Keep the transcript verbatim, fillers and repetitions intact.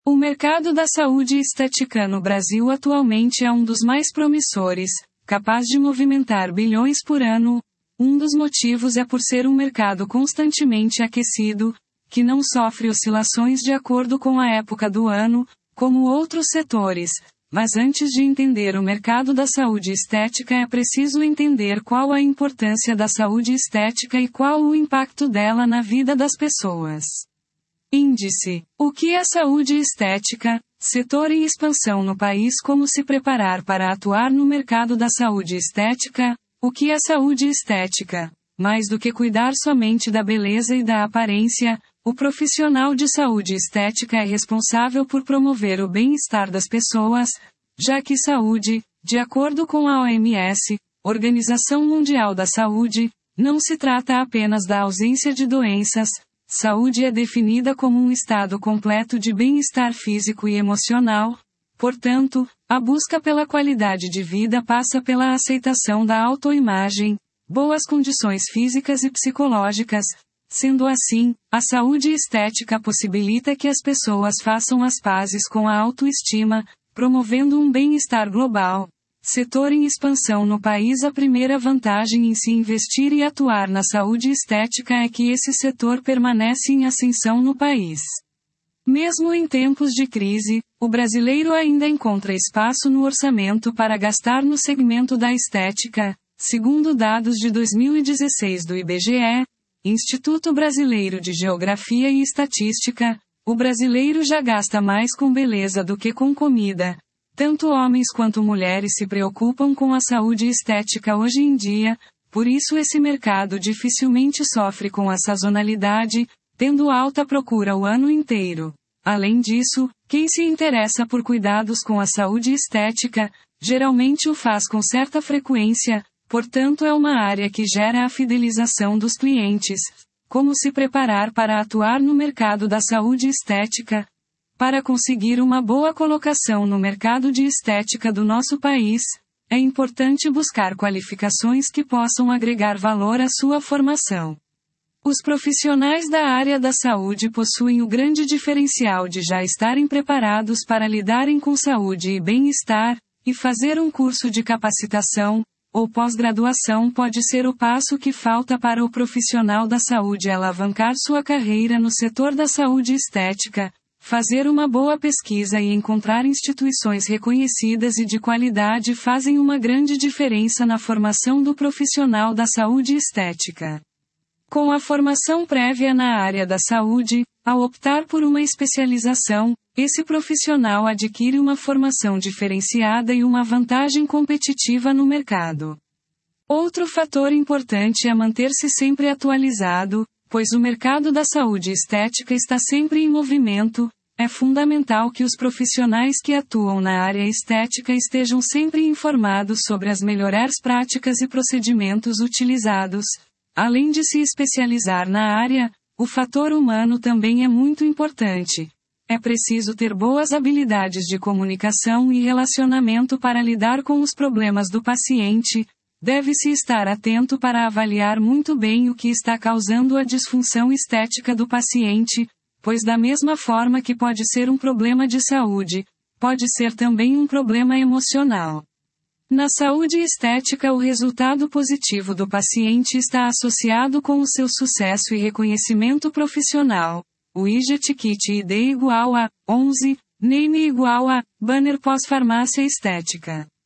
O mercado da saúde estética no Brasil atualmente é um dos mais promissores, capaz de movimentar bilhões por ano. Um dos motivos é por ser um mercado constantemente aquecido, que não sofre oscilações de acordo com a época do ano, como outros setores. Mas antes de entender o mercado da saúde estética é preciso entender qual a importância da saúde estética e qual o impacto dela na vida das pessoas. Índice: o que é saúde estética? Setor em expansão no país. Como se preparar para atuar no mercado da saúde estética? O que é saúde estética? Mais do que cuidar somente da beleza e da aparência, o profissional de saúde estética é responsável por promover o bem-estar das pessoas, já que saúde, de acordo com a O M S, Organização Mundial da Saúde, não se trata apenas da ausência de doenças. Saúde é definida como um estado completo de bem-estar físico e emocional. Portanto, a busca pela qualidade de vida passa pela aceitação da autoimagem, boas condições físicas e psicológicas. Sendo assim, a saúde estética possibilita que as pessoas façam as pazes com a autoestima, promovendo um bem-estar global. Setor em expansão no país. A primeira vantagem em se investir e atuar na saúde estética é que esse setor permanece em ascensão no país. Mesmo em tempos de crise, o brasileiro ainda encontra espaço no orçamento para gastar no segmento da estética. Segundo dados de dois mil e dezesseis do I B G E, Instituto Brasileiro de Geografia e Estatística, o brasileiro já gasta mais com beleza do que com comida. Tanto homens quanto mulheres se preocupam com a saúde estética hoje em dia, por isso esse mercado dificilmente sofre com a sazonalidade, tendo alta procura o ano inteiro. Além disso, quem se interessa por cuidados com a saúde estética, geralmente o faz com certa frequência, portanto é uma área que gera a fidelização dos clientes. Como se preparar para atuar no mercado da saúde estética? Para conseguir uma boa colocação no mercado de estética do nosso país, é importante buscar qualificações que possam agregar valor à sua formação. Os profissionais da área da saúde possuem o grande diferencial de já estarem preparados para lidarem com saúde e bem-estar, e fazer um curso de capacitação, ou pós-graduação pode ser o passo que falta para o profissional da saúde alavancar sua carreira no setor da saúde estética. Fazer uma boa pesquisa e encontrar instituições reconhecidas e de qualidade fazem uma grande diferença na formação do profissional da saúde estética. Com a formação prévia na área da saúde, ao optar por uma especialização, esse profissional adquire uma formação diferenciada e uma vantagem competitiva no mercado. Outro fator importante é manter-se sempre atualizado, pois o mercado da saúde estética está sempre em movimento. É fundamental que os profissionais que atuam na área estética estejam sempre informados sobre as melhores práticas e procedimentos utilizados. Além de se especializar na área, o fator humano também é muito importante. É preciso ter boas habilidades de comunicação e relacionamento para lidar com os problemas do paciente. Deve-se estar atento para avaliar muito bem o que está causando a disfunção estética do paciente, pois da mesma forma que pode ser um problema de saúde, pode ser também um problema emocional. Na saúde estética, o resultado positivo do paciente está associado com o seu sucesso e reconhecimento profissional. O Widget Kit I D igual a onze, Name igual a Banner pós-farmácia estética.